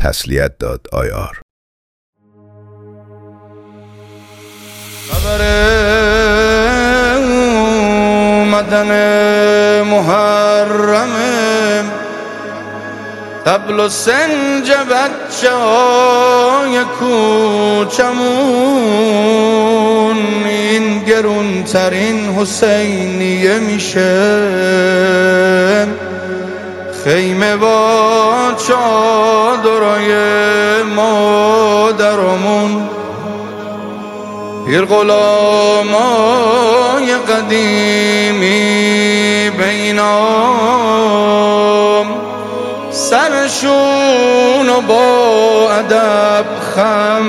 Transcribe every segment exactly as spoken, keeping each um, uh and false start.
تسلیت داد آیار. خبر اومدن محرم طبل و سنج بچه های کوچمون این گرون ترین حسینیه میشه. خیمه با چادرای مادرمون، پیر غلامای قدیمی بینام، سرشونو با ادب خم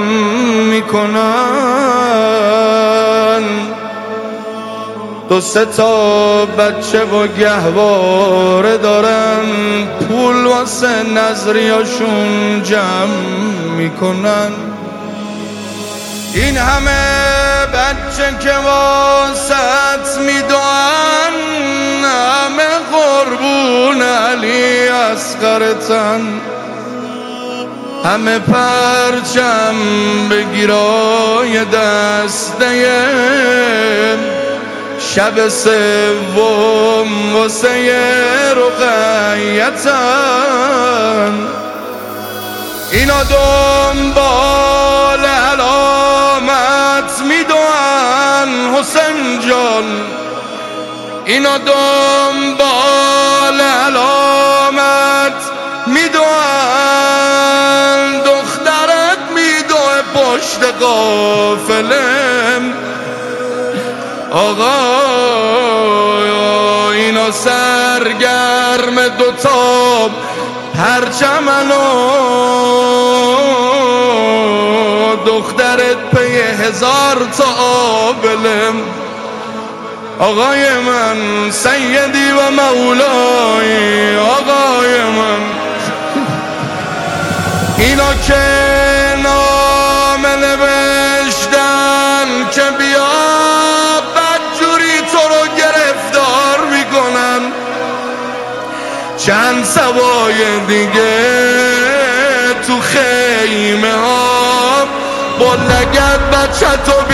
میکنن. دو سه تا بچه و گهواره دارن، پول واسه نظریاشون جمع میکنن. این همه بچه که واسط میدوان، همه قربون علی اصغرتن، همه پرچم بگیرای دسته شب سوم واسه رقیتن. اینا دنبال علامت میدوان حسین جان، اینا دنبال علامت میدوان. دخترت میدوه پشت قافلم آقا، اینا سرگرم دوتا پرچمنو، دخترت پی هزار تا آبلم. آقای من سیدی و مولای، آقای من اینا که نام نوشتن که بیا بدجوری تو رو گرفتار میکنن. چند سوای دیگه تو خیمه ها با لگد بچه تو